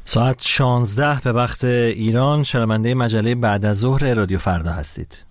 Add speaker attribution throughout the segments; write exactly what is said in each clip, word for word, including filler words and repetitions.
Speaker 1: ساعت شانزده به وقت ایران، شنونده مجله بعد از ظهر رادیو فردا هستید.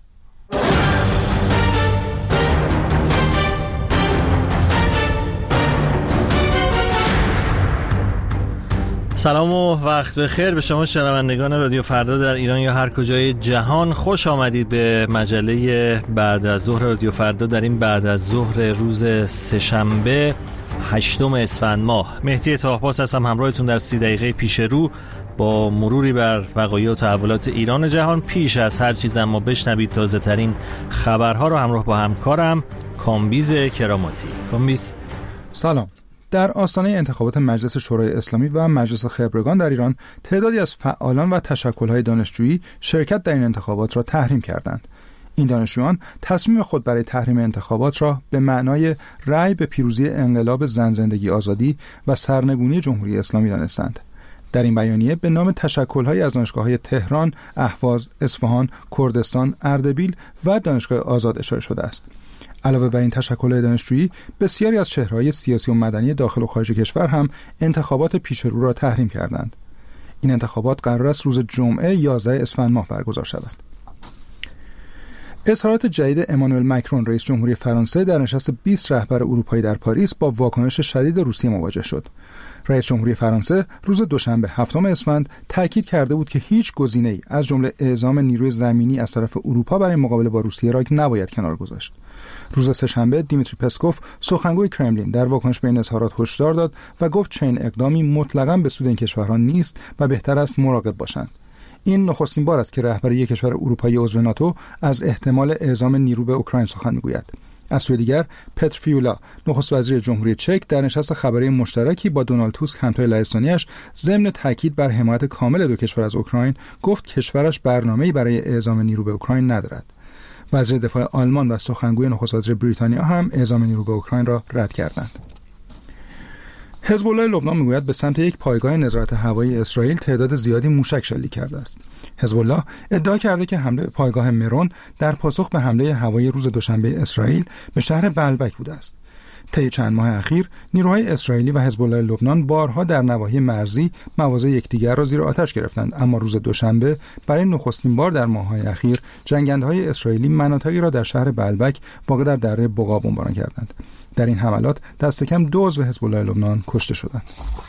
Speaker 1: سلام و وقت بخیر به شما شنوندگان رادیو فردا در ایران یا هر کجای جهان. خوش آمدید به مجله بعد از ظهر رادیو فردا در این بعد از ظهر روز سه‌شنبه هشتم اسفند ماه. مهدی طاهباس هستم همراهتون در سی دقیقه پیش رو با مروری بر وقایع و تحولات ایران و جهان. پیش از هر چیز اما بشنوید تازه ترین خبرها رو همراه با همکارم کامبیز کراماتی. کامبیز
Speaker 2: سلام. در آستانه انتخابات مجلس شورای اسلامی و مجلس خبرگان در ایران، تعدادی از فعالان و تشکل‌های دانشجویی شرکت در این انتخابات را تحریم کردند. این دانشجویان تصمیم خود برای تحریم انتخابات را به معنای رأی به پیروزی انقلاب زن، زندگی، آزادی و سرنگونی جمهوری اسلامی دانستند. در این بیانیه به نام تشکل‌هایی از دانشگاه‌های تهران، اهواز، اصفهان، کردستان، اردبیل و دانشگاه آزاد اشاره شده است. علاوه بر این تشکل‌های دانشجویی، بسیاری از چهره‌های سیاسی و مدنی داخل و خارج کشور هم انتخابات پیش رو را تحریم کردند. این انتخابات قرار است روز جمعه یازده اسفند ماه برگزار شود. اظهارات جدید امانوئل مکرون رئیس جمهوری فرانسه در نشست بیست رهبر اروپایی در پاریس با واکنش شدید روسیه مواجه شد. رئیس جمهوری فرانسه روز دوشنبه هفتم اسفند تاکید کرده بود که هیچ گزینه‌ای از جمله اعزام نیروی زمینی از طرف اروپا برای مقابله با روسیه را نباید کنار گذاشت. روز سه‌شنبه دیمیتری پسکوف سخنگوی کرملین در واکنش به این اظهارات هشدار داد و گفت چنین اقدامی مطلقاً به سود این کشورها نیست و بهتر است مراقب باشند. این نخستین بار است که رهبر یک کشور اروپایی عضو ناتو از احتمال اعزام نیرو به اوکراین سخن میگوید. از سوی دیگر پتر فیولا نخست وزیر جمهوری چک در نشست خبری مشترکی با دونالد توسک همتای لهستانی‌اش ضمن تاکید بر حمایت کامل دو کشور از اوکراین گفت کشورش برنامه‌ای برای اعزام نیرو به اوکراین ندارد. وزیر دفاع آلمان و سخنگوی نخست وزیر بریتانیا هم اعزام نیرو به اوکراین را رد کردند. حزب الله لبنان میگوید به سمت یک پایگاه نظارت هوایی اسرائیل تعداد زیادی موشک شلیک کرده است. حزب الله ادعا کرده که حمله پایگاه مرون در پاسخ به حمله هوایی روز دوشنبه اسرائیل به شهر بلبک بوده است. طی چند ماه اخیر نیروهای اسرائیلی و حزب الله لبنان بارها در نواحی مرزی مواضع یکدیگر را زیر آتش گرفتند، اما روز دوشنبه برای نخستین بار در ماه‌های اخیر جنگنده‌های اسرائیلی مناطقی را در شهر بلبک واقع در دره بقا بمباران کردند. در این حملات دست کم دو عضو حزب الله لبنان کشته شدند.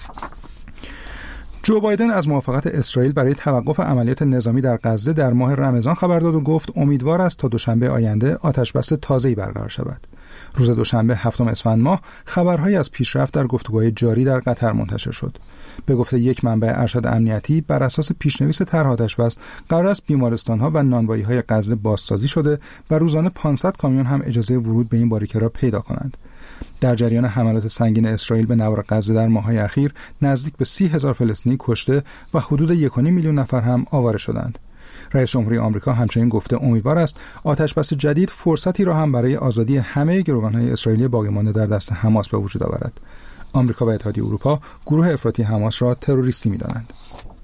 Speaker 2: جو بایدن از موافقت اسرائیل برای توقف عملیات نظامی در غزه در ماه رمضان خبر داد و گفت امیدوار است تا دوشنبه آینده آتشبس تازه‌ای برقرار شود. روز دوشنبه هفتم اسفند ماه خبرهایی از پیشرفت در گفتگوهای جاری در قطر منتشر شد. به گفته یک منبع ارشد امنیتی، بر اساس پیشنویس طرح آتشبس قرار است بیمارستان‌ها و نانوایی‌های غزه بازسازی شده و روزانه پانصد کامیون هم اجازه ورود به این باریکه را پیدا کنند. در جریان حملات سنگین اسرائیل به نوار غزه در ماه‌های اخیر نزدیک به سی هزار فلسطینی کشته و حدود یک و نیم میلیون نفر هم آواره شدند. رئیس جمهوری آمریکا همچنین گفته امیدوار است آتشبس جدید فرصتی را هم برای آزادی همه گروگان‌های اسرائیلی باقی مانده در دست حماس به وجود آورد. آمریکا و اتحادیه اروپا گروه افراطی حماس را تروریستی می‌دانند.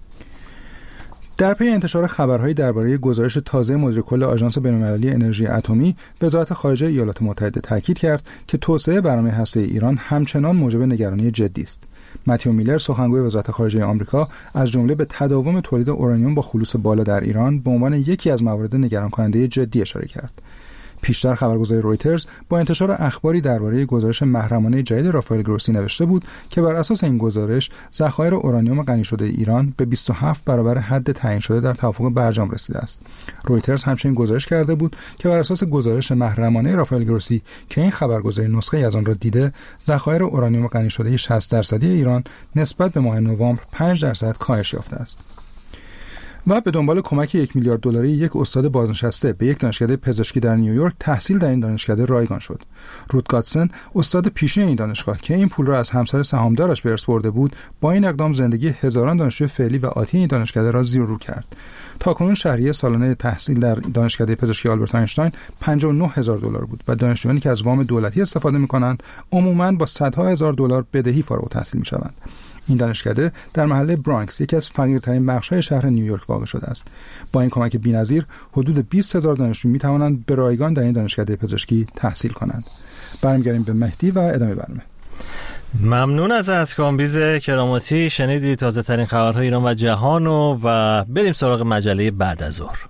Speaker 2: در پی انتشار خبرهایی درباره گزارش تازه مدیر کل آژانس بین‌المللی انرژی اتمی، وزارت خارجه ایالات متحده تاکید کرد که توسعه برنامه هسته‌ای ایران همچنان موجب نگرانی جدی است. متیو میلر سخنگوی وزارت خارجه آمریکا از جمله به تداوم تولید اورانیوم با خلوص بالا در ایران به عنوان یکی از موارد نگران کننده جدی اشاره کرد. پیشتر خبرگزاری رویترز با انتشار اخباری درباره گزارش محرمانه جدید رافائل گروسی نوشته بود که بر اساس این گزارش ذخایر اورانیوم غنی شده ایران به بیست و هفت برابر حد تعیین شده در توافق برجام رسیده است. رویترز همچنین گزارش کرده بود که بر اساس گزارش محرمانه رافائل گروسی که این خبرگزاری نسخه از آن را دیده، ذخایر اورانیوم غنی شده شصت درصدی ایران نسبت به ماه نوامبر پنج درصد کاهش یافته است. و به دنبال کمک یک میلیارد دلاری یک استاد بازنشسته به یک دانشکده پزشکی در نیویورک تحصیل در این دانشکده رایگان شد. رود گاتسن استاد پیشین این دانشگاه که این پول را از همسر سهامدارش به ارث برده بود، با این اقدام زندگی هزاران دانشجوی فعلی و آتی این دانشکده را زیر و رو کرد. تاکنون شهریه سالانه تحصیل در دانشکده پزشکی آلبرت اینشتین پنجاه و نه هزار دلار بود و دانشجویانی که از وام دولتی استفاده می‌کنند عموماً با صدها هزار دلار بدهی فارغ التحصیل می‌شوند. این دانشکده در محله برانکس یکی از فقیرترین بخش‌های شهر نیویورک واقع شده است. با این کمک بی‌نظیر حدود بیست هزار دانشجو می‌توانند به رایگان در این دانشکده پزشکی تحصیل کنند. برمیگردیم به مهدی و ادامه برنامه.
Speaker 1: ممنون ازت کامبیز کراماتی. شنیدی تازه ترین خبرهای ایران و جهان و, و بریم سراغ مجله بعد از ظهر.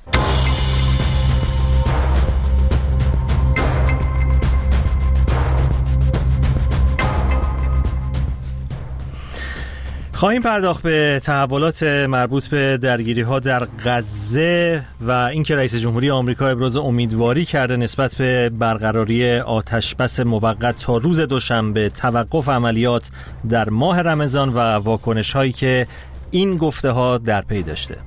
Speaker 1: خواهیم پرداخت به تحولات مربوط به درگیری‌ها در غزه و اینکه رئیس جمهوری آمریکا ابراز امیدواری کرده نسبت به برقراری آتشبس موقت تا روز دوشنبه، توقف عملیات در ماه رمضان و واکنش‌هایی که این گفته‌ها در پی داشته.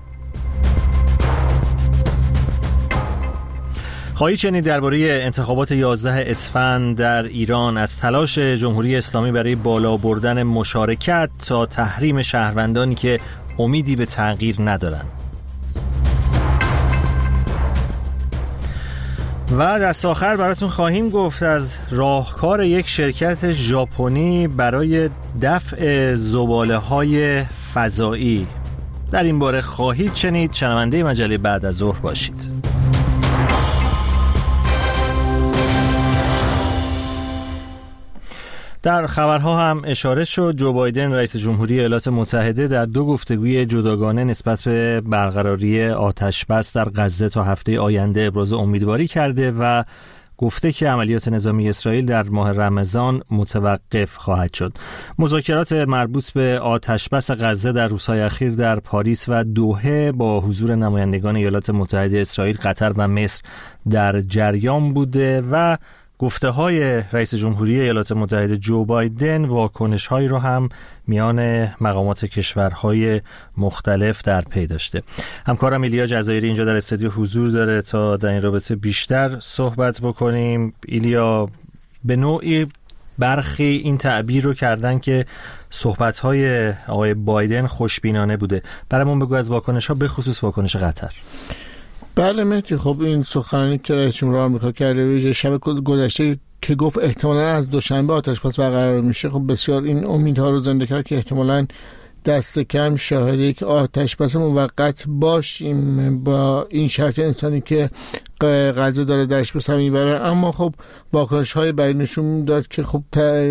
Speaker 1: خواهی چنین درباره انتخابات یازده اسفند در ایران، از تلاش جمهوری اسلامی برای بالا بردن مشارکت تا تحریم شهروندانی که امیدی به تغییر ندارند. و دست آخر براتون خواهیم گفت از راهکار یک شرکت ژاپنی برای دفع زباله‌های فضایی. در این باره خواهید شنید. شنونده مجله بعد از ظهر باشید. در خبرها هم اشاره شد جو بایدن رئیس جمهوری ایالات متحده در دو گفتگوی جداگانه نسبت به برقراری آتشبس در غزه تا هفته آینده ابراز امیدواری کرده و گفته که عملیات نظامی اسرائیل در ماه رمضان متوقف خواهد شد. مذاکرات مربوط به آتشبس غزه در روزهای اخیر در پاریس و دوحه با حضور نمایندگان ایالات متحده اسرائیل، قطر و مصر در جریان بوده و گفته های رئیس جمهوری ایالات متحده جو بایدن واکنش هایی رو هم میان مقامات کشورهای مختلف در پی داشته. همکارم ایلیا جزایری اینجا در استودیو حضور داره تا در این رابطه بیشتر صحبت بکنیم. ایلیا، به نوعی برخی این تعبیر رو کردن که صحبت های آقای بایدن خوشبینانه بوده. برامون بگو از واکنش ها، به خصوص واکنش قطر.
Speaker 3: بله مهدی، خب این سخنرانی که رئیس جمهور آمریکا کرده ویژه شب گذشته که گفت احتمالاً از دوشنبه آتشبس برقرار میشه، خب بسیار این امیدها رو زنده کرد که احتمالاً دست کم شاهد یک آتشبس موقت باشیم با این شرط انسانی که غزه داره درش به سر میبره. اما خب واکنش های بر نشون داد که خب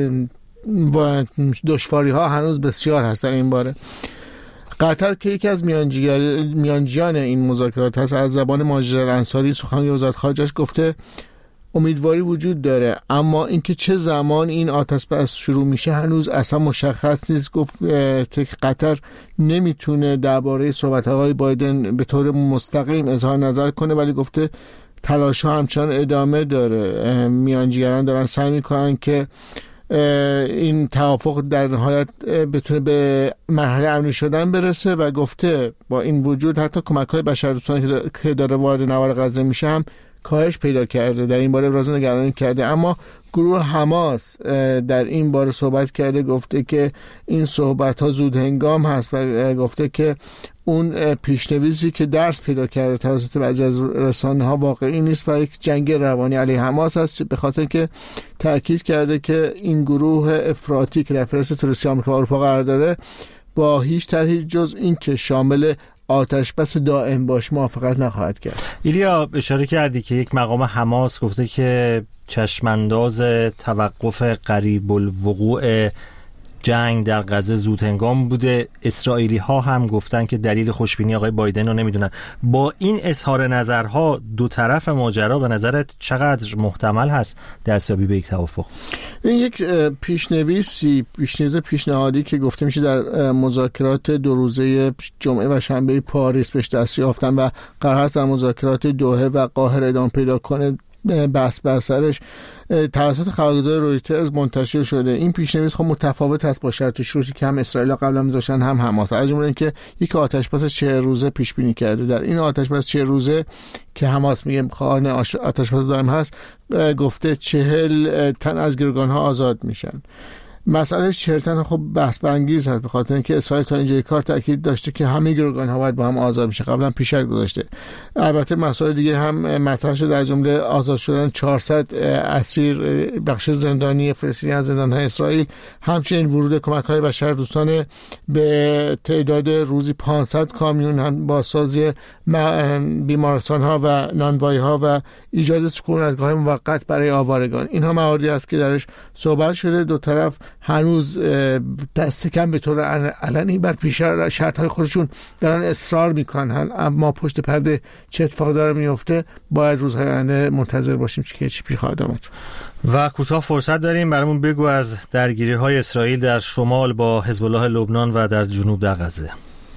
Speaker 3: دشواری ها هنوز بسیار هست در این باره. قطر که یکی از میانجیان این مذاکرات هست، از زبان ماجد الانصاری سخنگوی وزارت خارجه گفته امیدواری وجود داره، اما اینکه چه زمان این آتشبس شروع میشه هنوز اصلا مشخص نیست. گفت قطر نمیتونه درباره صحبت‌های بایدن به طور مستقیم اظهار نظر کنه، ولی گفته تلاش‌ها همچنان ادامه داره. میانجیگران دارن سعی میکنن که این توافق در نهایت بتونه به مرحله امنی شدن برسه و گفته با این وجود حتی کمک‌های بشردوستانه که داره وارد نوار غزه میشه هم کاهش پیدا کرده. در این باره ابراز نگرانی کرده. اما گروه حماس در این باره صحبت کرده، گفته که این صحبت ها زود هنگام هست و گفته که اون پیشنویسی که درس پیدا کرده توسط بعضی از رسانه ها واقعی نیست و یک جنگ روانی علیه حماس است، به خاطر که تاکید کرده که این گروه افراطی که در فهرست تروریستی آمریکا و اروپا قرار داره با هیچ طرحی جز این که شامل آتشبس دائم باش موافقت نخواهد کرد.
Speaker 1: ایلیا، اشاره کردی که یک مقام حماس گفته که چشمانداز توقف قریب الوقوع جنگ در غزه زود هنگام بوده. اسرائیلی ها هم گفتن که دلیل خوشبینی آقای بایدن رو نمیدونن. با این اظهار نظرها دو طرف ماجرا به نظرت چقدر محتمل هست دستیابی به یک توافق؟
Speaker 3: این یک پیشنویسی پیشنویس پیشنهادی که گفته میشه در مذاکرات دو روزه جمعه و شنبه پاریس بهش دست یافتن و قرار هست در مذاکرات دوحه و قاهره ادامه پیدا کنه، بحث بر سرش توسط خبرگزاری رویترز منتشر شده. این پیشنویس خب متفاوت است با شرط شروطی که هم اسرائیل قبلا میذاشتن هم حماس، از جمله اینکه یک آتشبس چهل روزه پیش بینی کرده. در این آتشبس چهل روزه که حماس میگه خواهان آتشبس دائم هست، گفته چهل تن از گروگان‌ها آزاد میشن. مسئله چهل تن خب بحث برانگیز هست، به خاطر اینکه اسرائیل تا اینجای کار تاکید داشته که همه گروگان‌ها باید با هم آزاد میشه، قبلا پیشک گذاشته. البته مسائل دیگه هم مطرح شده، در جمله آزاد شدن چهارصد اسیر بخش زندانی فلسطینی از زندان‌های اسرائیل، همچنین ورود کمک‌های بشردوستانه به تعداد روزی پانصد کامیون هم با سازی بیمارستان‌ها و نانوایی‌ها و ایجاد سکونتگاه موقت برای آوارگان. اینها مواردی است که درش صحبت شده. دو طرف هنوز دست کم به طور علنی بر پیش شرط‌های خودشون دارن اصرار میکنن، اما پشت پرده چه اتفاقی داره میفته باید روزهای آینده منتظر باشیم که چی پیش خواهد آمد.
Speaker 1: و کوتاه فرصت داریم، برامون بگو از درگیری‌های اسرائیل در شمال با حزب الله لبنان و در جنوب در غزه.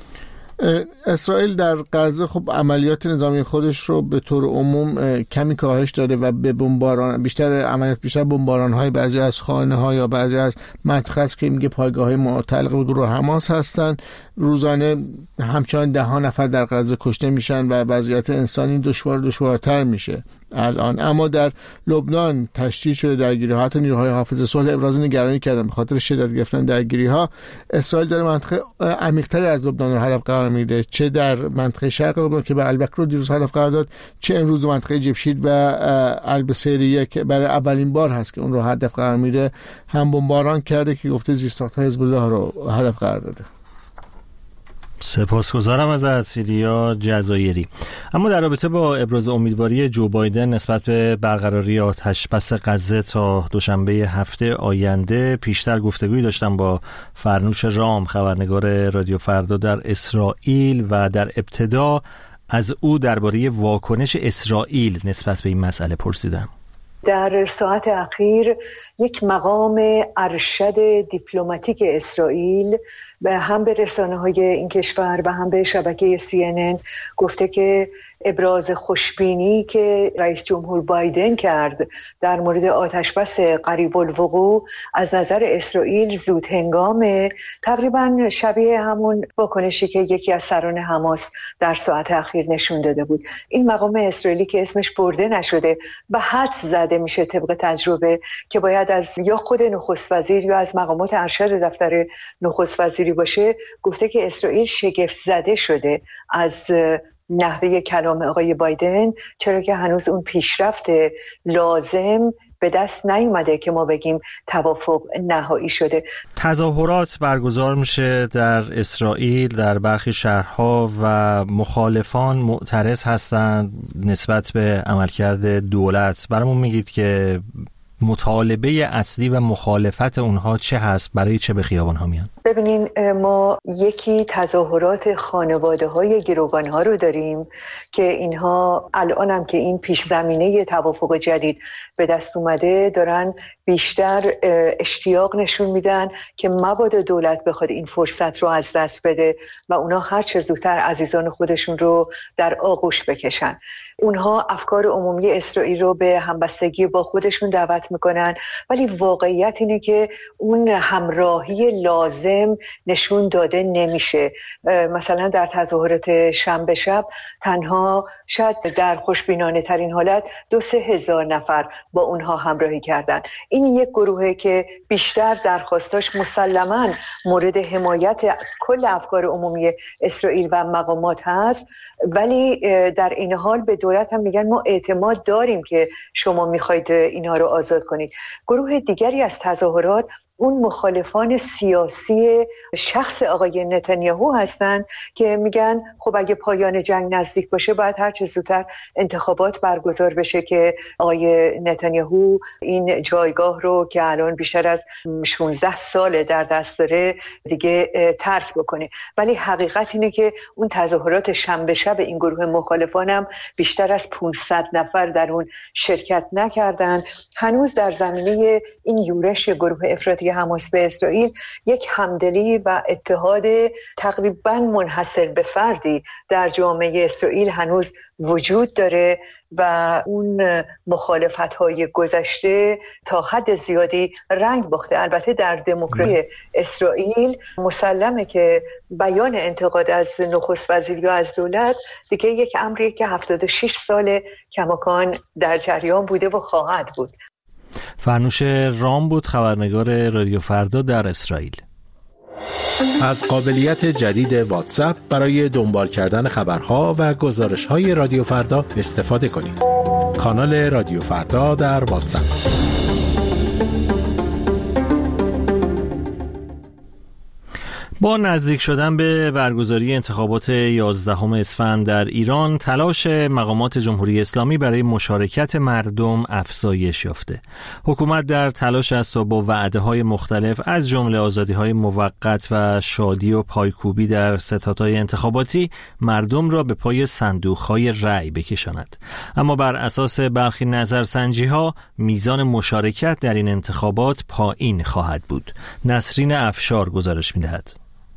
Speaker 3: اسرائیل در غزه خب عملیات نظامی خودش رو به طور عموم کمی کاهش داده و به بمباران بیشتر عملیات بیشتر بمباران‌های بعضی از خانه‌ها یا بعضی از مناطق که میگه پایگاه‌های متعلق به گروه حماس هستند. روزانه همچنان ده ها نفر در غزه کشته میشن و وضعیت انسانی دشوار دشوارتر میشه الان. اما در لبنان تشدید شده درگیری‌ها، حتی نیروهای حافظ صلح ابراز نگرانی کردن به خاطر شدت گرفتن درگیری‌ها. اسرائیل در منطقه عمیق‌تری از لبنان رو هدف قرار میده، چه در منطقه شرق لبنان که به البکر رو دیروز هدف قرار داد، چه امروز منطقه جبشید و البصیریه که برای اولین بار هست که اون رو هدف قرار میده هم بمباران کرده که گفته زیرساخت‌های حزب الله رو هدف قرار داده.
Speaker 1: سپاسگزارم ازت ایلیا جزایری. اما در رابطه با ابراز امیدواری جو بایدن نسبت به برقراری آتشبس غزه تا دوشنبه هفته آینده پیشتر گفتگویی داشتم با فرنوش رام، خبرنگار رادیو فردا در اسرائیل، و در ابتدا از او درباره واکنش اسرائیل نسبت به این مسئله پرسیدم.
Speaker 4: در ساعت اخیر یک مقام ارشد دیپلماتیک اسرائیل به هم به رسانه‌های این کشور و هم به شبکه سی ان ان گفته که ابراز خوشبینی که رئیس جمهور بایدن کرد در مورد آتشبس قریب الوقوع از نظر اسرائیل زود هنگامه، تقریبا شبیه همون واکنشی که یکی از سران حماس در ساعت اخیر نشون داده بود. این مقام اسرائیلی که اسمش برده نشده و حدس زده میشه طبق تجربه که باید از یا خود نخست وزیر یا از مقامات ارشد دفتر نخست وزیری باشه، گفته که اسرائیل شگفت زده شده از نحوه کلام آقای بایدن، چرا که هنوز اون پیشرفت لازم به دست نیومده که ما بگیم توافق نهایی شده.
Speaker 1: تظاهرات برگزار میشه در اسرائیل در برخی شهرها و مخالفان معترض هستند نسبت به عملکرد دولت. برامون میگید که مطالبه اصلی و مخالفت اونها چه هست؟ برای چه به خیابان ها میان؟
Speaker 4: ببینین، ما یکی تظاهرات خانواده های گروگان ها رو داریم که اینها الان هم که این پیش زمینه توافق جدید به دست اومده دارن بیشتر اشتیاق نشون میدن که مبادا دولت بخواد این فرصت رو از دست بده و اونها هر چه زودتر عزیزان خودشون رو در آغوش بکشن. اونها افکار عمومی اسرائیل رو به همبستگی با خودشون دعوت میکنن، ولی واقعیت اینه که اون همراهی لازم نشون داده نمیشه. مثلا در تظاهرات شنبه شب تنها شاید در خوشبینانه ترین حالت دو سه هزار نفر با اونها همراهی کردن. این یک گروهه که بیشتر درخواستاش مسلماً مورد حمایت کل افکار عمومی اسرائیل و مقامات هست، ولی در این حال به دولت هم میگن ما اعتماد داریم که شما میخواید اینها رو آزاد کنید. گروه دیگری از تظاهرات اون مخالفان سیاسی شخص آقای نتانیاهو هستند که میگن خب اگه پایان جنگ نزدیک باشه باید هر چه زودتر انتخابات برگزار بشه که آقای نتانیاهو این جایگاه رو که الان بیشتر از شانزده سال در دست داره دیگه ترک بکنه. ولی حقیقت اینه که اون تظاهرات شنبه شب این گروه مخالفان هم بیشتر از پانصد نفر در اون شرکت نکردن. هنوز در زمینه این یورش گروه افراطی حماس به اسرائیل یک همدلی و اتحاد تقریباً منحصر به فردی در جامعه اسرائیل هنوز وجود داره و اون مخالفت‌های گذشته تا حد زیادی رنگ باخته. البته در دموکراسی اسرائیل مسلمه که بیان انتقاد از نخست وزیر یا از دولت دیگه یک امری که هفتاد و شش سال کماکان در جریان بوده و خواهد بود.
Speaker 1: فرنوش رام بود، خبرنگار رادیو فردا در اسرائیل.
Speaker 5: از قابلیت جدید واتساپ برای دنبال کردن خبرها و گزارش‌های رادیو فردا استفاده کنید. کانال رادیو فردا در واتساپ.
Speaker 1: با نزدیک شدن به برگزاری انتخابات یازدهم اسفند در ایران، تلاش مقامات جمهوری اسلامی برای مشارکت مردم افزایش یافته. حکومت در تلاش است تا با وعده‌های مختلف از جمله آزادی‌های موقت و شادی و پایکوبی در ستادهای انتخاباتی مردم را به پای صندوق‌های رأی بکشاند. اما بر اساس برخی نظرسنجی‌ها میزان مشارکت در این انتخابات پایین خواهد بود. نسرین افشار گزارش می‌دهد.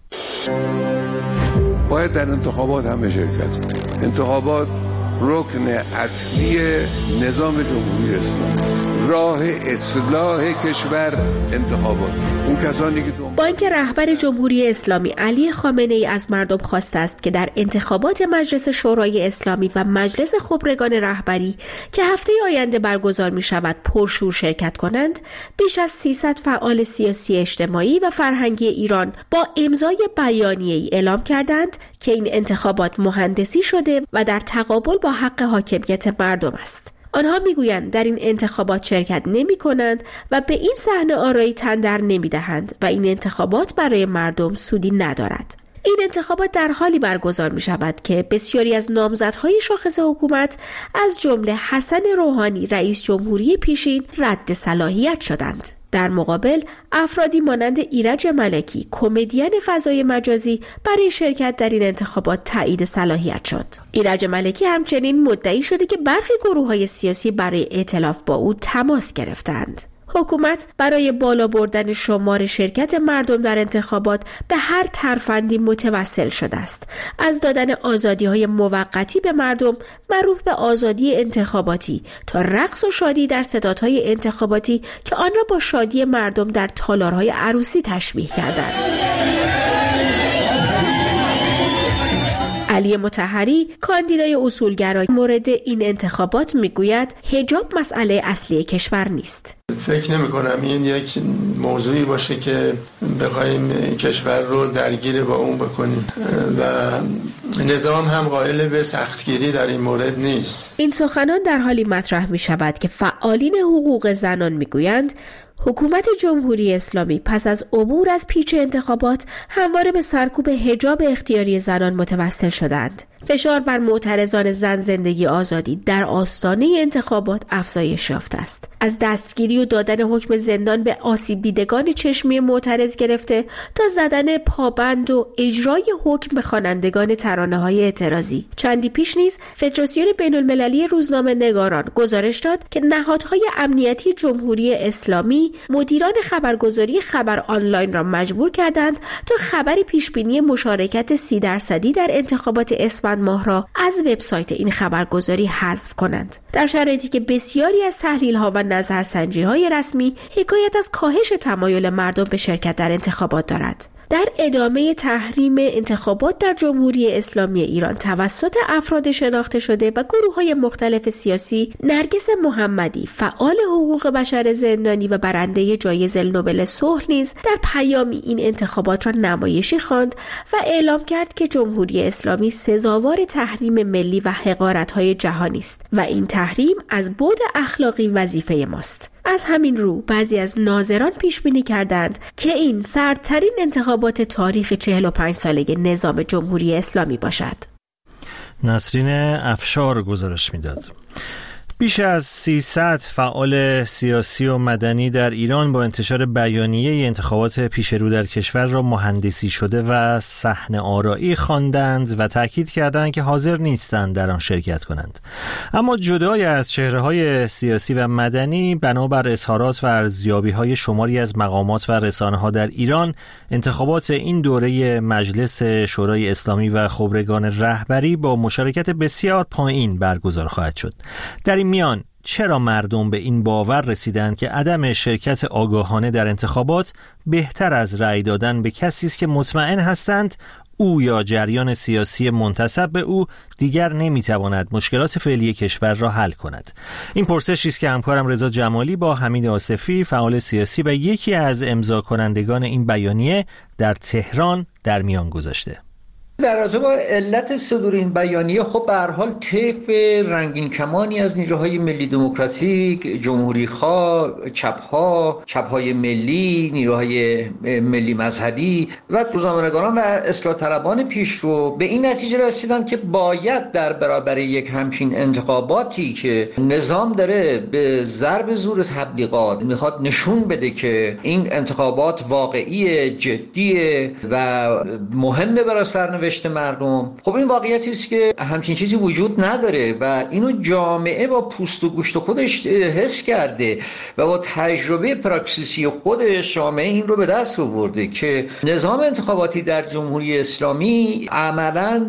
Speaker 6: باید در انتخابات همه شرکت کنند. انتخابات رکن اصلی نظام جمهوری اسلامی، راه اصلاح کشور انتخابات. اون کسانی که
Speaker 7: با اینکه رهبر جمهوری اسلامی علی خامنه ای از مردم خواسته است که در انتخابات مجلس شورای اسلامی و مجلس خبرگان رهبری که هفته آینده برگزار می شود پرشور شرکت کنند، بیش از سیصد فعال سیاسی اجتماعی و فرهنگی ایران با امضای بیانیه‌ای اعلام کردند که این انتخابات مهندسی شده و در تقابل با حق حاکمیت مردم است. آنها میگویند در این انتخابات شرکت نمی کنند و به این صحنه آرایی تن در نمی دهند و این انتخابات برای مردم سودی ندارد. این انتخابات در حالی برگزار می شود که بسیاری از نامزدهای شاخص حکومت از جمله حسن روحانی رئیس جمهوری پیشین رد صلاحیت شدند. در مقابل افرادی مانند ایرج ملکی کمدین فضای مجازی برای شرکت در این انتخابات تایید صلاحیت شد. ایرج ملکی همچنین مدعی شده که برخی گروه‌های سیاسی برای ائتلاف با او تماس گرفتند. حکومت برای بالا بردن شمار شرکت مردم در انتخابات به هر ترفندی متوسل شده است، از دادن آزادی‌های موقتی به مردم معروف به آزادی انتخاباتی تا رقص و شادی در ستادهای انتخاباتی که آن را با شادی مردم در تالارهای عروسی تشبیه کردند. علی مطهری کاندیدای اصولگرای مورد این انتخابات میگوید حجاب مسئله اصلی کشور نیست.
Speaker 8: فکر نمی کنم این یک موضوعی باشه که بخوایم کشور رو درگیر با اون بکنیم و نظام هم قائل به سختگیری در این مورد نیست.
Speaker 7: این سخنان در حالی مطرح می شود که فعالین حقوق زنان می گویند حکومت جمهوری اسلامی پس از عبور از پیچ انتخابات همواره به سرکوب حجاب اختیاری زنان متوسل شدند. فشار بر معترضان زن زندگی آزادی در آستانه انتخابات افزایش یافته است. از دستگیری و دادن حکم زندان به آسیب دیدگان چشمی معترض گرفته تا زدن پابند و اجرای حکم به خوانندگان ترانه‌های اعتراضی. چندی پیش نیز فدراسیون بین‌المللی روزنامه نگاران گزارش داد که نهادهای امنیتی جمهوری اسلامی مدیران خبرگزاری خبر آنلاین را مجبور کردند تا خبر پیشبینی مشارکت سی درصدی در انتخابات اسفند ماه را از وبسایت این خبرگزاری حذف کنند. در شرایطی که بسیاری از تحلیل‌ها و نظرسنجی‌های رسمی حکایت از کاهش تمایل مردم به شرکت در انتخابات دارد. در ادامه تحریم انتخابات در جمهوری اسلامی ایران توسط افراد شناخته شده و گروه‌های مختلف سیاسی، نرگس محمدی فعال حقوق بشر زندانی و برنده جایزه نوبل صلح نیز در پیامی این انتخابات را نمایشی خواند و اعلام کرد که جمهوری اسلامی سزاوار تحریم ملی و حقارت‌های جهانی است و این تحریم از بعد اخلاقی وظیفه ماست. از همین رو بعضی از ناظران پیش بینی کردند که این سردترین انتخابات تاریخ چهل و پنج ساله نظام جمهوری اسلامی باشد.
Speaker 1: نسرین افشار گزارش میداد. بیش از سیصد فعال سیاسی و مدنی در ایران با انتشار بیانیه انتخابات پیش رو در کشور را مهندسی شده و صحنه آرایی خواندند و تاکید کردند که حاضر نیستند در آن شرکت کنند. اما جدای از چهره‌های سیاسی و مدنی، بنابر اظهارات و ارزیابی‌های شماری از مقامات و رسانه‌ها در ایران، انتخابات این دوره مجلس شورای اسلامی و خبرگان رهبری با مشارکت بسیار پایین برگزار خواهد شد. در این میان چرا مردم به این باور رسیدند که عدم شرکت آگاهانه در انتخابات بهتر از رأی دادن به کسی است که مطمئن هستند او یا جریان سیاسی منتسب به او دیگر نمیتواند مشکلات فعلی کشور را حل کند؟ این پرسشی است که همکارم رضا جمالی با حمید آصفی، فعال سیاسی و یکی از امضا کنندگان این بیانیه، در تهران در میان گذاشته.
Speaker 9: در رابطه با علت صدور این بیانیه، خب به هر حال طیف رنگین کمانی از نیروهای ملی دموکراتیک، جمهوری خواه، چپ‌ها، چپ‌های ملی، نیروهای ملی مذهبی و روزنامه‌نگاران و اصلاح طلبان پیشرو به این نتیجه رسیدن که باید در برابر یک همچین انتخاباتی که نظام داره به ضرب زور تبلیغات میخواد نشون بده که این انتخابات واقعی، جدیه و مهمه برای سرنوشت مردم، خب این واقعیتی است که همچین چیزی وجود نداره و اینو جامعه با پوست و گوشت خودش حس کرده و با تجربه پراکسیسی خودش جامعه این رو به دست آورده که نظام انتخاباتی در جمهوری اسلامی عملاً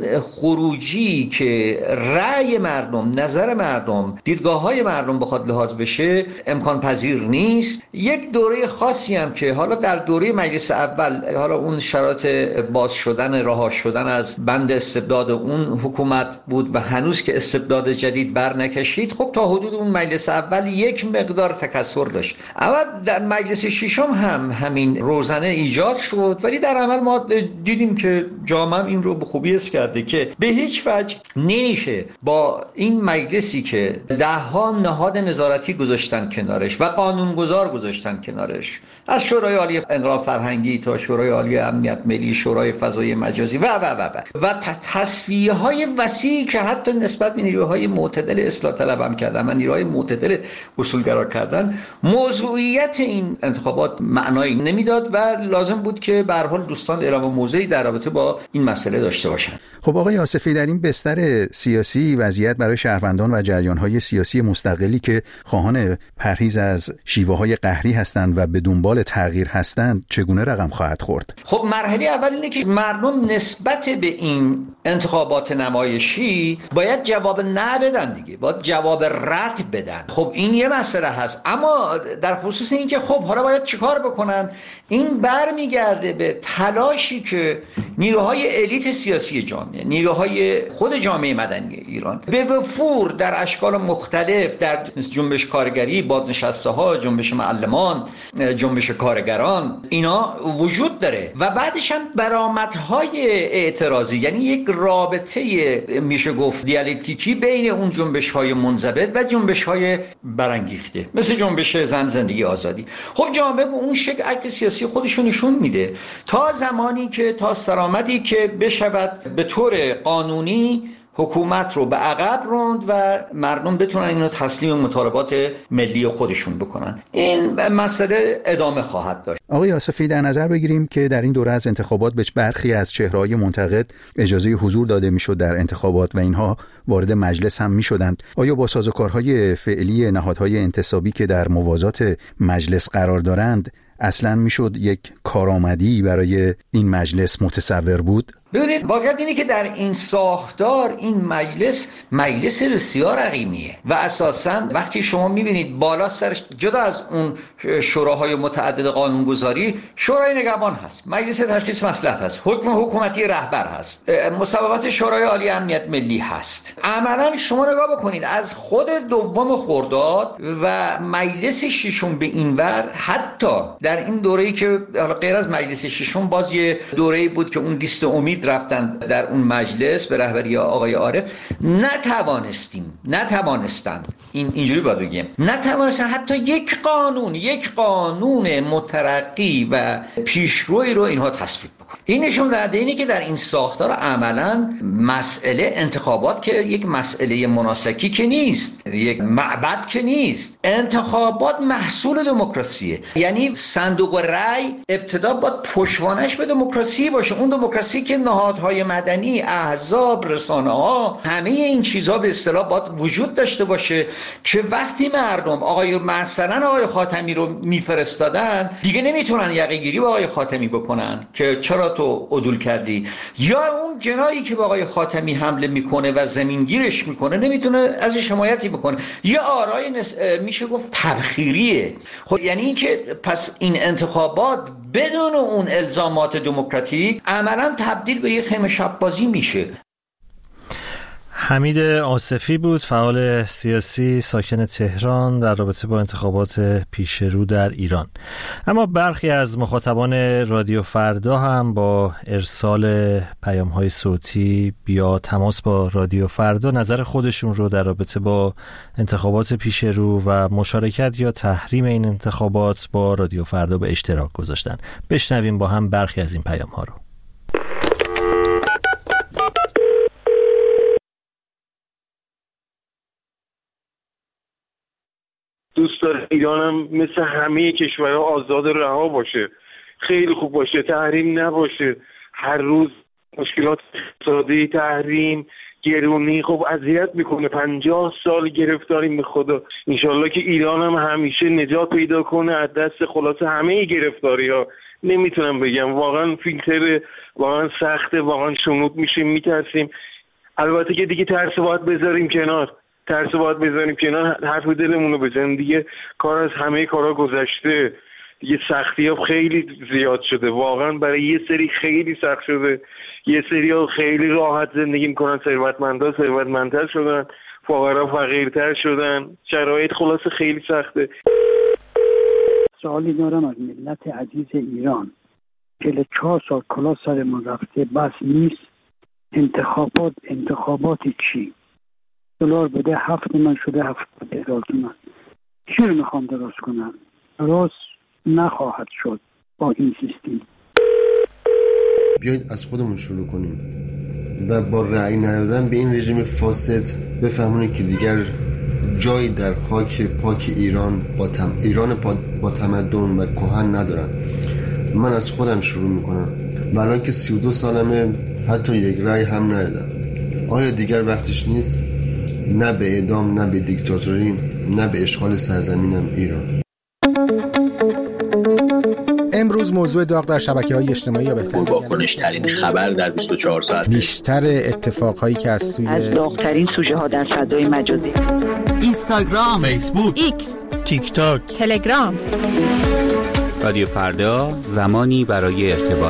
Speaker 9: خروجی که رأی مردم، نظر مردم، دیدگاه‌های مردم بخواد لحاظ بشه امکان پذیر نیست. یک دوره خاصی هم که حالا در دوره مجلس اول، حالا اون شرایط باز شدن، رها شدن از بند استبداد اون حکومت بود و هنوز که استبداد جدید بر نکشید، خب تا حدود اون مجلس اول یک مقدار تکثر داشت. اما در مجلس ششم هم همین روزنه ایجاد شد، ولی در عمل ما دیدیم که جامعه این رو به خوبی حس کرده که به هیچ وجه نمیشه با این مجلسی که ده ها نهاد نظارتی گذاشتن کنارش و قانونگذار گذاشتن کنارش، از شورای عالی انقلاب فرهنگی تا شورای عالی امنیت ملی، شورای فضای مجازی و و و و و تصفیه های وسیعی که حتی نسبت به نیروهای معتدل اصلاح طلب هم کردن و نیروهای معتدل اصولگرا کردن، موضوعیت این انتخابات معنایی نمیداد و لازم بود که به هر حال دوستان اعلام موضعی در رابطه با این مسئله داشته باشن.
Speaker 2: خب آقای آصفی، در این بستر سیاسی وضعیت برای شهروندان و جریان‌های سیاسی مستقلی که خواهان پرهیز از شیوه‌های قهری هستند و به دنبال تغییر هستند چگونه رقم خواهد خورد؟
Speaker 9: خب مرحله اول اینه که مردم نسبت به این انتخابات نمایشی باید جواب نه بدن دیگه، باید جواب رد بدن. خب این یه مسئله هست، اما در خصوص این که خب حالا باید چیکار بکنن، این برمیگرده به تلاشی که نیروهای الیت سیاسی جامعه، نیروهای خود جامعه مدنی ایران به وفور در اشکال مختلف، در جنبش کارگری، بازنشسته‌ها، جنبش معلمان، جنبش کارگران، اینا وجود داره و بعدش هم برآمدهای اعتراضی، یعنی یک رابطه میشه گفت دیالکتیکی بین اون جنبش‌های منضبط و جنبش‌های برانگیخته، مثل جنبش زن زندگی آزادی. خب جامعه به اون شکل عکس سیاسی خودشو نشون میده تا زمانی که تا سرآمدی که بشود به طور قانونی حکومت رو به عقب راند و مردم بتونن اینو تسلیم مطالبات ملی خودشون بکنن. این مسئله ادامه خواهد داشت.
Speaker 2: آقای آصفی، در نظر بگیریم که در این دوره از انتخابات به برخی از چهره‌های منتقد اجازه حضور داده میشد در انتخابات و اینها وارد مجلس هم میشدند، آیا با سازوکارهای فعلی نهادهای انتصابی که در موازات مجلس قرار دارند اصلاً میشد یک کارآمدی برای این مجلس متصور بود؟
Speaker 9: ببینید، واقعیت اینه که در این ساختار این مجلس مجلس بسیار عقیمیه و اساساً وقتی شما میبینید بالا سرش جدا از اون شوراهای متعدد قانونگذاری شورای نگهبان هست، مجلس تشخیص مصلحت هست، حکم حکومتی رهبر هست، مصوبات شورای عالی امنیت ملی هست. عملاً شما نگاه بکنید از خود دوم خرداد و مجلس ششم به اینور، حتی در این دوره‌ای که غیر از مجلس ششم باز یه دوره‌ای بود که اون لیست امید رفتن در اون مجلس به رهبری آقای عارف، نتوانستیم نتوانستند این اینجوری باید بگیم نتوانستن حتی یک قانون یک قانون مترقی و پیشروی رو اینها تصویب بکنن. این نشون دهنده اینه که در این ساختار عملاً مسئله انتخابات که یک مسئله مناسکی که نیست، یک معبد که نیست، انتخابات محصول دموکراسیه. یعنی صندوق رأی ابتدا باید پشتوانش به دموکراسی باشه، اون دموکراسی که نهادهای مدنی، احزاب، رسانه‌ها، همه این چیزها به اصطلاح باید وجود داشته باشه که وقتی مردم آقای مثلا آقای خاتمی رو میفرستادن دیگه نمیتونن یقه گیری با آقای خاتمی بکنن که چرا تو عدول کردی، یا اون جنایی که به آقای خاتمی حمله میکنه و زمینگیرش میکنه نمیتونه ازش حمایتی بکنه، یا آرای نس... میشه گفت تبخیریه. خب یعنی این که پس این انتخابات بدون اون الزامات دموکراتیک عملاً تبدیل به یه خیمه شب بازی میشه.
Speaker 1: حمید آصفی بود، فعال سیاسی ساکن تهران، در رابطه با انتخابات پیش رو در ایران. اما برخی از مخاطبان رادیو فردا هم با ارسال پیام‌های صوتی یا تماس با رادیو فردا نظر خودشون رو در رابطه با انتخابات پیش رو و مشارکت یا تحریم این انتخابات با رادیو فردا به اشتراک گذاشتن. بشنویم با هم برخی از این پیام‌ها رو.
Speaker 10: دوست داره ایرانم مثل همه کشورها آزاد و رها باشه، خیلی خوب باشه، تحریم نباشه. هر روز مشکلات اقتصادی، تحریم، گرونی خب اذیت میکنه. پنجاه سال گرفتاریم به خدا. انشالله که ایرانم همیشه نجات پیدا کنه از دست خلاصه همه گرفتاری ها. نمیتونم بگم، واقعا فیلتر، واقعا سخته، واقعا شنود میشیم، میترسیم. البته که دیگه ترس باید بذاریم کنار، ترس باید بزنیم کنار، حرف دلمون رو بزنیم. دیگه کار از همه کارا گذشته، دیگه سختی ها خیلی زیاد شده، واقعا برای یه سری خیلی سخت شده. یه سری ها خیلی راحت زندگی میکنن، ثروتمندا ثروتمندتر شدن، فقرا فقیرتر شدن، شرایط خلاصه خیلی سخته.
Speaker 11: سوالی دارم از ملت عزیز ایران. چهل و چهار سال کلا سر ما رفته، بس نیست. انتخابات انتخابات چی؟ دلار بده هفت من شده هفتاد هزار تومان. چی رو میخوام درست کنم؟ درست نخواهد شد با این سیستم.
Speaker 12: بیایید از خودمون شروع کنیم و با رأی ندادن به این رژیم فاسد بفهمونیم که دیگر جایی در خاک پاک ایران با تم... ایران با تمدن و کهن ندارن. من از خودم شروع میکنم و الان که سی و دو سالمه حتی یک رأی هم ندادم. آیا دیگر وقتش نیست؟ نه به اعدام، نه به دیکتاتوری، نه به اشغال سرزمینم ایران.
Speaker 2: امروز موضوع داغ در شبکه‌های اجتماعی یا بهتر
Speaker 13: واکنش‌ترین خبر در بیست و چهار ساعت،
Speaker 2: بیشتر اتفاقهایی که از سوی
Speaker 14: از داغ‌ترین سوژه ها در فضای مجازی،
Speaker 15: اینستاگرام،
Speaker 16: فیسبوک،
Speaker 15: ایکس،
Speaker 16: تیک تاک،
Speaker 15: تلگرام.
Speaker 17: رادیو فردا، زمانی برای ارتباط.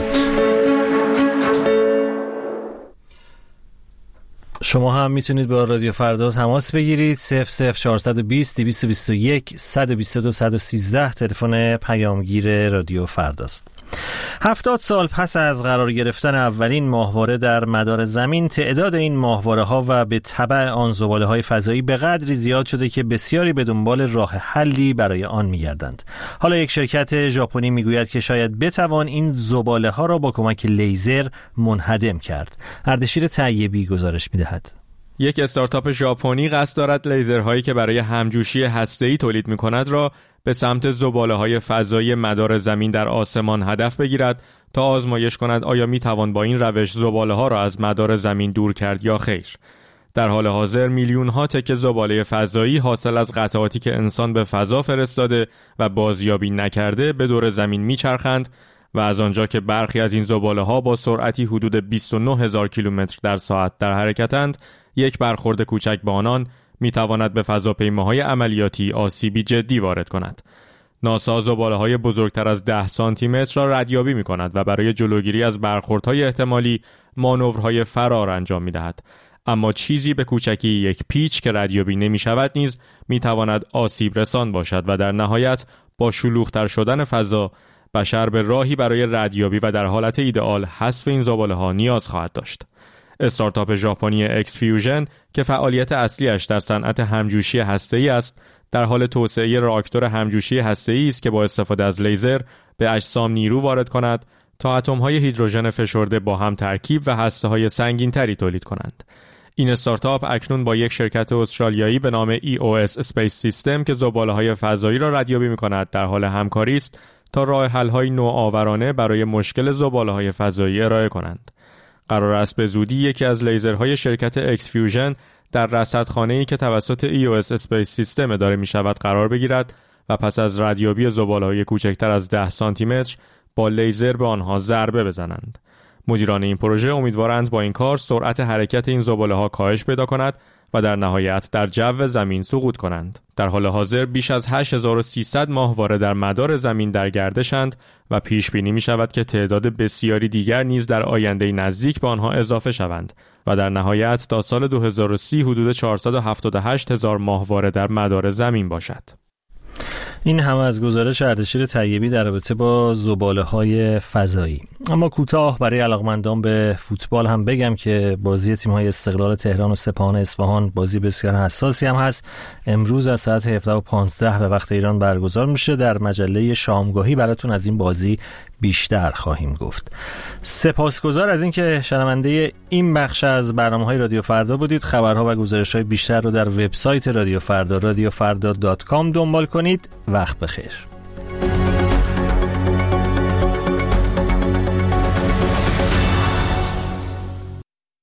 Speaker 1: شما هم میتونید با رادیو فردا تماس بگیرید. صفر صفر چهارصد و بیست دویست و بیست و یک صد و بیست و دو صد و سیزده تلفن پیامگیر رادیو فرداست. هفتاد سال پس از قرار گرفتن اولین ماهواره در مدار زمین، تعداد این ماهواره ها و به تبع آن زباله های فضایی به قدری زیاد شده که بسیاری به دنبال راه حلی برای آن می‌گردند. حالا یک شرکت ژاپنی میگوید که شاید بتوان این زباله ها را با کمک لیزر منهدم کرد. اردشیر طیبی گزارش می‌دهد.
Speaker 18: یک استارتاپ ژاپنی قصد دارد لیزرهایی که برای همجوشی هسته‌ای تولید می‌کند را به سمت زباله‌های فضایی مدار زمین در آسمان هدف بگیرد تا آزمایش کند آیا می‌توان با این روش زباله‌ها را از مدار زمین دور کرد یا خیر. در حال حاضر میلیون‌ها تکه زباله فضایی حاصل از قطعاتی که انسان به فضا فرستاده و بازیابی نکرده به دور زمین می‌چرخند و از آنجا که برخی از این زباله‌ها با سرعتی حدود بیست و نه هزار کیلومتر در ساعت در حرکتند، یک برخورد کوچک با آنان می‌تواند به فضاپیماهای عملیاتی آسیبی جدی وارد کند. ناسا زباله‌های بزرگتر از ده سانتی متر را ردیابی می‌کند و برای جلوگیری از برخوردهای احتمالی مانورهای فرار انجام می‌دهد. اما چیزی به کوچکی یک پیچ که ردیابی نمی‌شود نیز می‌تواند آسیب رسان باشد و در نهایت با شلوغ‌تر شدن فضا بشر به راهی برای ردیابی و در حالت ایدئال حذف این زباله‌ها نیاز خواهد داشت. استارتاپ ژاپنی اکس فیوژن که فعالیت اصلیش در صنعت همجوشی هسته‌ای است، در حال توسعه راکتور همجوشی هسته‌ای است که با استفاده از لیزر به اجسام نیرو وارد کند تا اتم‌های هیدروژن فشرده با هم ترکیب و هسته‌های سنگین‌تری تولید کنند. این استارتاپ اکنون با یک شرکت استرالیایی به نام ای او اس Space System که زباله‌های فضایی را ردیابی می‌کند در حال همکاری است تا راه حل‌های نوآورانه برای مشکل زباله‌های فضایی ارائه کنند. قرار است به زودی یکی از لیزرهای شرکت اکس فیوژن در رصدخانه‌ای که توسط ای او اس Space System اداره می‌شود قرار بگیرد و پس از ردیابی زباله‌های کوچکتر از ده سانتی متر با لیزر به آنها ضربه بزنند. مدیران این پروژه امیدوارند با این کار سرعت حرکت این زباله‌ها کاهش پیدا کند و در نهایت در جو زمین سقوط کنند. در حال حاضر بیش از هشت هزار و سیصد ماهواره در مدار زمین در گردشند و پیش بینی می شود که تعداد بسیاری دیگر نیز در آینده نزدیک به آنها اضافه شوند و در نهایت تا سال دو هزار و سی حدود چهارصد و هفتاد و هشت هزار ماهواره در مدار زمین باشد.
Speaker 1: این هم از گزارش اردشیر طیبی در رابطه با زباله‌های فضایی. اما کوتاه برای علاقمندان به فوتبال هم بگم که بازی تیم‌های استقلال تهران و سپاهان اصفهان بازی بسیار حساسی هم هست. امروز از ساعت هفده و پانزده به وقت ایران برگزار میشه. در مجله شامگاهی براتون از این بازی بیشتر خواهیم گفت. سپاسگزار از اینکه شنونده این بخش از برنامه‌های رادیو فردا بودید. خبرها و گزارش‌های بیشتر رو در وبسایت رادیو فردا رادیو فردا دات کام دنبال کنید. وقت بخیر.